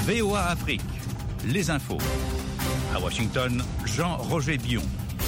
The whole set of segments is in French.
VOA Afrique, les infos. À Washington, Jean-Roger Bion.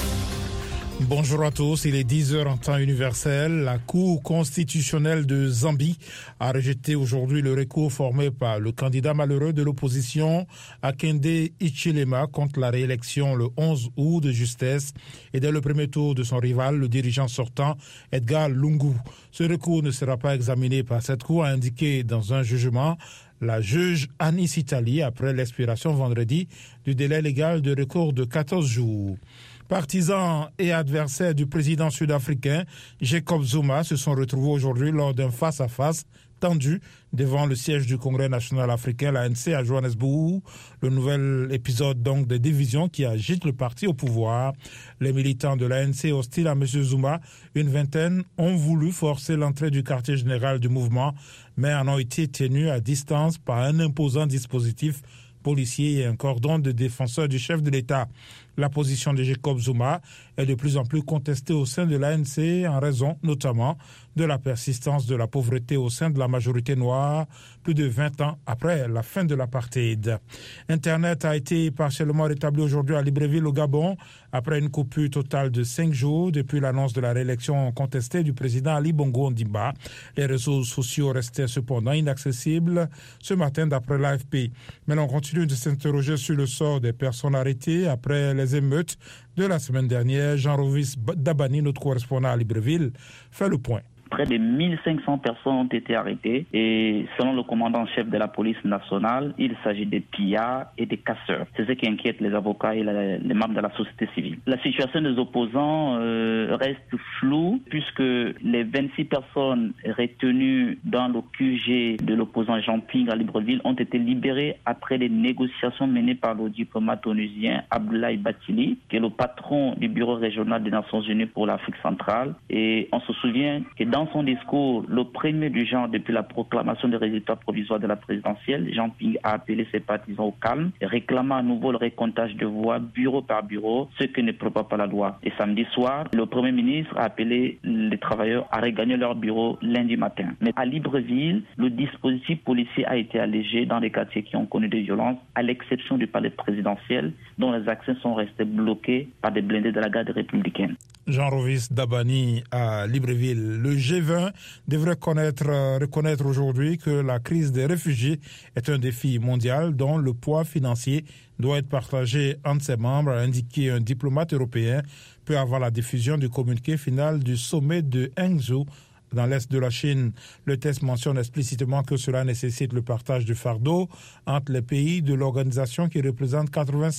Bonjour à tous, il est 10h en temps universel. La Cour constitutionnelle de Zambie a rejeté aujourd'hui le recours formé par le candidat malheureux de l'opposition, Hakainde Hichilema, contre la réélection le 11 août de justesse et dès le premier tour de son rival, le dirigeant sortant, Edgar Lungu. Ce recours ne sera pas examiné par cette Cour, a indiqué dans un jugement la juge Anis Italie après l'expiration vendredi du délai légal de recours de 14 jours. Partisans et adversaires du président sud-africain Jacob Zuma se sont retrouvés aujourd'hui lors d'un face-à-face tendu devant le siège du Congrès national africain, l'ANC, à Johannesburg. Le nouvel épisode donc de division qui agite le parti au pouvoir. Les militants de l'ANC hostiles à M. Zuma, une vingtaine, ont voulu forcer l'entrée du quartier général du mouvement, mais en ont été tenus à distance par un imposant dispositif policier et un cordon de défenseurs du chef de l'État. La position de Jacob Zuma est de plus en plus contestée au sein de l'ANC en raison notamment de la persistance de la pauvreté au sein de la majorité noire plus de 20 ans après la fin de l'apartheid. Internet a été partiellement rétabli aujourd'hui à Libreville au Gabon après une coupure totale de 5 jours depuis l'annonce de la réélection contestée du président Ali Bongo Ondimba. Les réseaux sociaux restaient cependant inaccessibles ce matin d'après l'AFP. Mais l'on continue de s'interroger sur le sort des personnes arrêtées après les émeutes de la semaine dernière. Jean-Rovis Dabani, notre correspondant à Libreville, fait le point. Près de 1500 personnes ont été arrêtées et selon le commandant-chef de la police nationale, il s'agit de pillards et de casseurs. C'est ce qui inquiète les avocats et les membres de la société civile. La situation des opposants reste floue puisque les 26 personnes retenues dans le QG de l'opposant Jean Ping à Libreville ont été libérées après les négociations menées par le diplomate onusien Abdoulaye Bathily, qui est le patron du bureau régional des Nations Unies pour l'Afrique centrale. Et on se souvient que dans son discours, le premier du genre depuis la proclamation des résultats provisoires de la présidentielle, Jean Ping a appelé ses partisans au calme et réclamant à nouveau le recomptage de voix bureau par bureau, ce que ne prévoit pas la loi. Et samedi soir, le Premier ministre a appelé les travailleurs à regagner leur bureau lundi matin. Mais à Libreville, le dispositif policier a été allégé dans les quartiers qui ont connu des violences, à l'exception du palais présidentiel, dont les accès sont restés bloqués par des blindés de la garde républicaine. Jean-Rovis Dabani à Libreville. Le G20 devrait reconnaître aujourd'hui que la crise des réfugiés est un défi mondial dont le poids financier doit être partagé entre ses membres, a indiqué un diplomate européen peu avant la diffusion du communiqué final du sommet de Hangzhou dans l'est de la Chine. Le texte mentionne explicitement que cela nécessite le partage du fardeau entre les pays de l'organisation qui représentent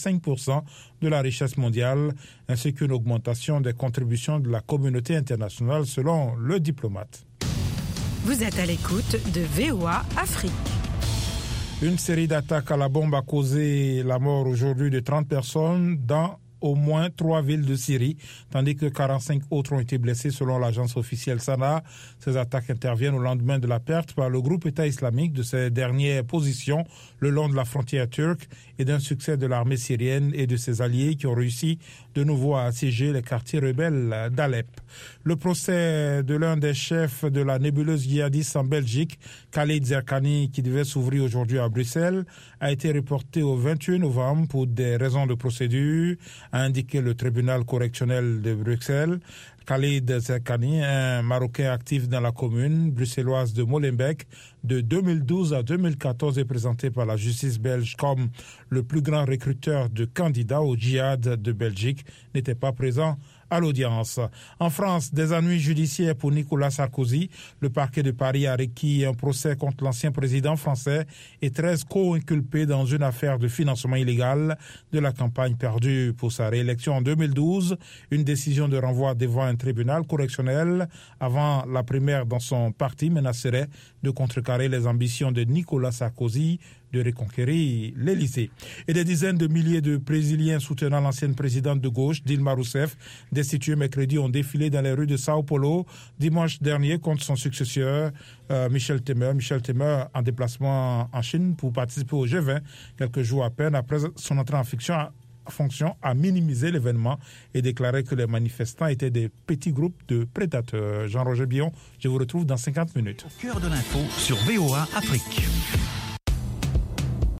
85% de la richesse mondiale, ainsi qu'une augmentation des contributions de la communauté internationale, selon le diplomate. Vous êtes à l'écoute de VOA Afrique. Une série d'attaques à la bombe a causé la mort aujourd'hui de 30 personnes dans au moins 3 villes de Syrie, tandis que 45 autres ont été blessés selon l'agence officielle SANA. Ces attaques interviennent au lendemain de la perte par le groupe État islamique de ses dernières positions le long de la frontière turque et d'un succès de l'armée syrienne et de ses alliés qui ont réussi de nouveau à assiéger les quartiers rebelles d'Alep. Le procès de l'un des chefs de la nébuleuse djihadiste en Belgique, Khalid Zerkani, qui devait s'ouvrir aujourd'hui à Bruxelles, a été reporté au 28 novembre pour des raisons de procédure, a indiqué le tribunal correctionnel de Bruxelles. Khalid Zerkani, un Marocain actif dans la commune bruxelloise de Molenbeek, de 2012 à 2014 est présenté par la justice belge comme le plus grand recruteur de candidats au djihad de Belgique, n'était pas présent à l'audience. En France, des ennuis judiciaires pour Nicolas Sarkozy. Le parquet de Paris a requis un procès contre l'ancien président français et 13 co-inculpés dans une affaire de financement illégal de la campagne perdue pour sa réélection en 2012. Une décision de renvoi devant un tribunal correctionnel avant la primaire dans son parti menacerait de contrecarrer les ambitions de Nicolas Sarkozy de reconquérir l'Élysée. Et des dizaines de milliers de Brésiliens soutenant l'ancienne présidente de gauche, Dilma Rousseff, destituée mercredi, ont défilé dans les rues de Sao Paulo dimanche dernier contre son successeur, Michel Temer. Michel Temer en déplacement en Chine pour participer au G20, quelques jours à peine après son entrée en fonction a minimisé l'événement et déclaré que les manifestants étaient des petits groupes de prédateurs. Jean-Roger Bion, je vous retrouve dans 50 minutes. Au cœur de l'info sur VOA Afrique.